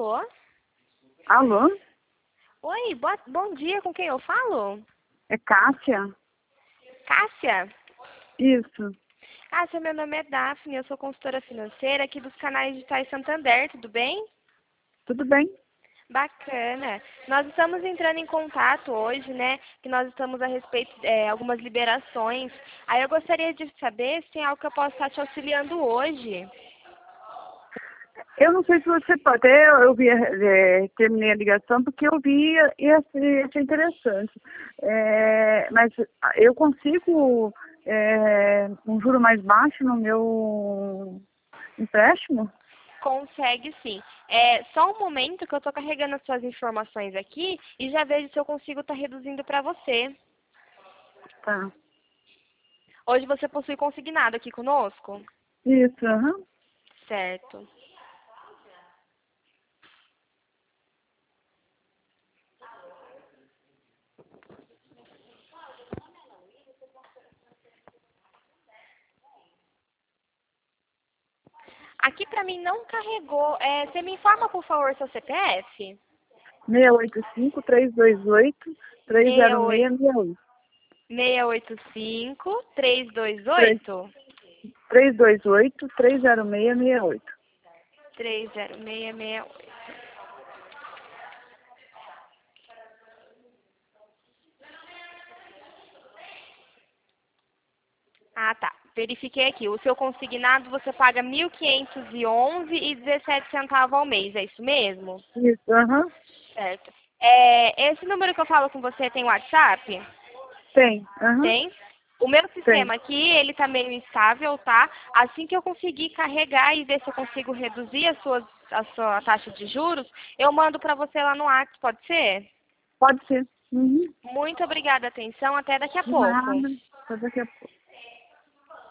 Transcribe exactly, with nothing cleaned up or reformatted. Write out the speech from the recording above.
Alô? Alô? Oi, boa, bom dia, com quem eu falo? É Cássia? Cássia? Isso. Cássia, meu nome é Daphne, eu sou consultora financeira aqui dos canais digitais Santander, tudo bem? Tudo bem? Bacana. Nós estamos entrando em contato hoje, né, que nós estamos a respeito de é, algumas liberações. Aí eu gostaria de saber se tem algo que eu possa estar te auxiliando hoje. Eu não sei se você pode, até eu vi, é, terminei a ligação porque eu vi e achei, achei interessante. É, mas eu consigo é, um juro mais baixo no meu empréstimo? Consegue sim. É só um momento que eu estou carregando as suas informações aqui e já vejo se eu consigo estar reduzindo para você. Tá. Hoje você possui consignado aqui conosco? Isso, aham. Certo. Aqui para mim não carregou. É, você me informa, por favor, seu C P F? seis oito cinco, três dois oito, três zero seis seis oito. seis oito cinco, três dois três oito? três dois oito, três zero seis seis oito. três zero seis seis oito. Ah, tá. Verifiquei aqui. O seu consignado você paga mil quinhentos e onze reais e dezessete centavos ao mês, é isso mesmo? Isso, aham. Certo. É, esse número que eu falo com você tem WhatsApp? Tem, aham. Tem. O meu Tem. sistema aqui, ele tá meio instável, tá? Assim que eu conseguir carregar e ver se eu consigo reduzir a sua, a sua taxa de juros, eu mando para você lá no WhatsApp, pode ser? Pode ser. Uhum. Muito obrigada, atenção. Até daqui a De pouco. nada. Até daqui a pouco.